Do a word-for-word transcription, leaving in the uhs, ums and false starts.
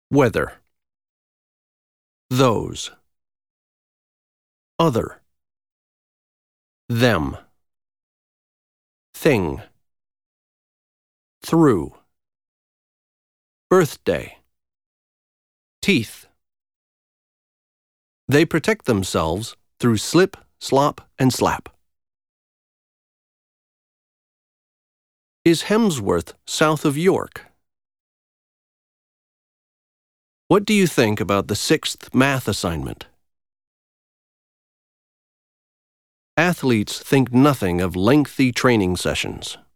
Weather. Those. Other. Them. Thing. Through. Birthday. Teeth. They protect themselves through slip, slop, and slap. Is Hemsworth south of York? What do you think about the sixth math assignment? Athletes think nothing of lengthy training sessions.